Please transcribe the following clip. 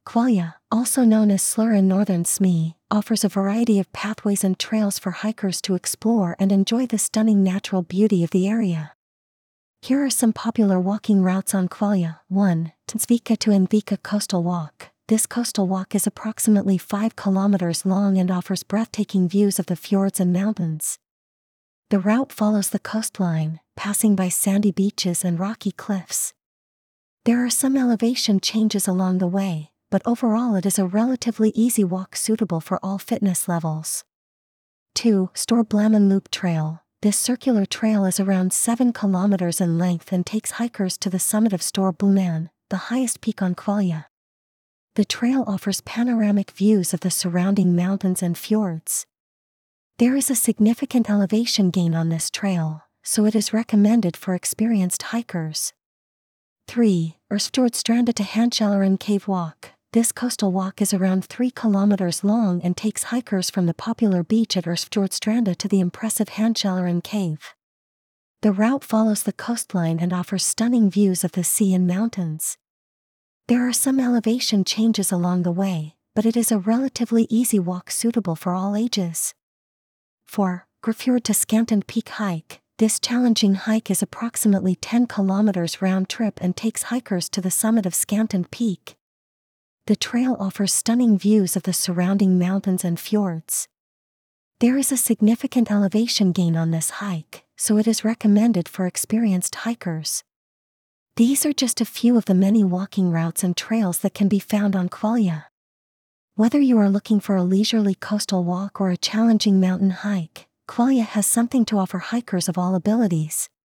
Quaglia, also known as Slur in northern Smee, offers a variety of pathways and trails for hikers to explore and enjoy the stunning natural beauty of the area. Here are some popular walking routes on Quaglia. 1. Tensvika to Envika Coastal Walk. This coastal walk is approximately 5 kilometers long and offers breathtaking views of the fjords and mountains. The route follows the coastline, passing by sandy beaches and rocky cliffs. There are some elevation changes along the way, but overall it is a relatively easy walk suitable for all fitness levels. 2. Storblamen Loop Trail. This circular trail is around 7 kilometers in length and takes hikers to the summit of Storblamen, the highest peak on Quaglia. The trail offers panoramic views of the surrounding mountains and fjords. There is a significant elevation gain on this trail, so it is recommended for experienced hikers. 3. Erfjordstranda to Handkjelleren Cave Walk. This coastal walk is around 3 kilometers long and takes hikers from the popular beach at Erfjordstranda to the impressive Handkjelleren Cave. The route follows the coastline and offers stunning views of the sea and mountains. There are some elevation changes along the way, but it is a relatively easy walk suitable for all ages. 4. Grefjord to Skanten Peak Hike. This challenging hike is approximately 10 kilometers round trip and takes hikers to the summit of Skanten Peak. The trail offers stunning views of the surrounding mountains and fjords. There is a significant elevation gain on this hike, so it is recommended for experienced hikers. These are just a few of the many walking routes and trails that can be found on Quaglia. Whether you are looking for a leisurely coastal walk or a challenging mountain hike, Quaglia has something to offer hikers of all abilities.